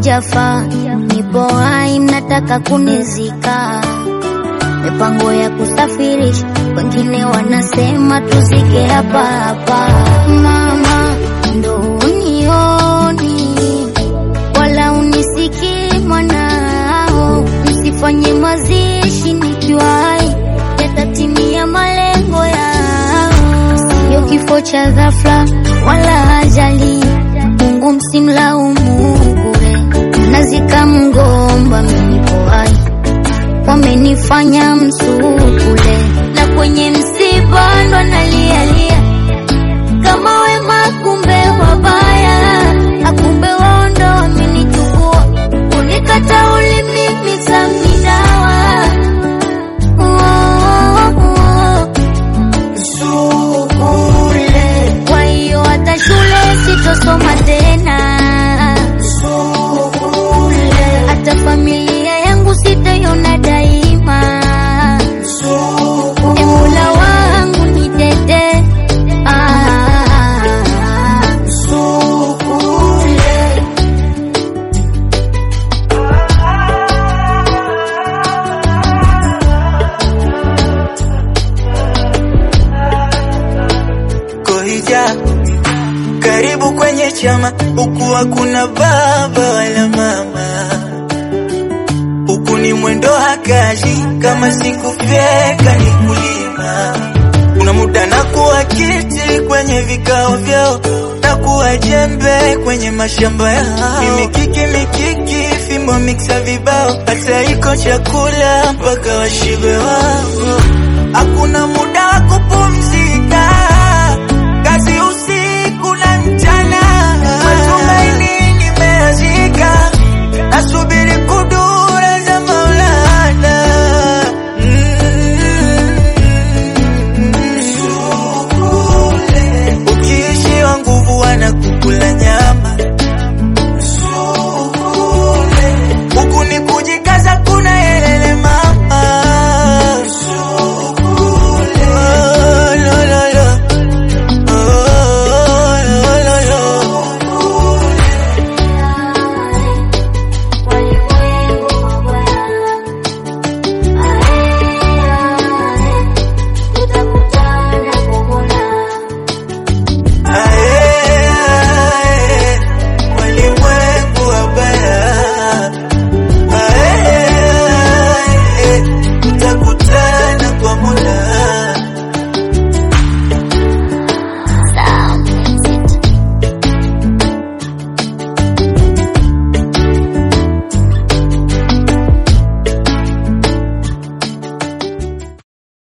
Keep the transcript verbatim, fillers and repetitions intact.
sijafa, nipo hai, nataka kunizika. Mipango ya kusafirisha, wengine wanasema tuzike hapa hapa. Mama ndo unioni, wala unisiki mwanao. Msifanye mazishi nikiwa hai, yatatimia malengo yao. Sio kifo cha ghafla wala ajali, Mungu msimlaumu bure. Mnazika mgomba, mimi nipo hai, wamenifanya msukule. Na kwenye msiba ndo nalialia, kama wema kumbe wabaya. Akumbe waondo wamenichukua, unikata ulimi mizamidawa. Msukule, kwa hiyo hata shule sitosoma tena. Msukule, hata familia yangu sitaiona daima. Msukule, Mola wangu nitete. Ah, msukule. Kohija, karibu kwenye chama, huku hakuna baba wala mama. Huku ni mwendo hakaji, kama sikufyeka ni kulima. Kuna muda na kuwa kiti kwenye vikao vyao, na kuwa jembe kwenye mashamba yao. Mimi kiki mikiki, fimbo mixa vibao, hata iko chakula mpaka washibe wao. Hakuna muda wa kupumzika, kazi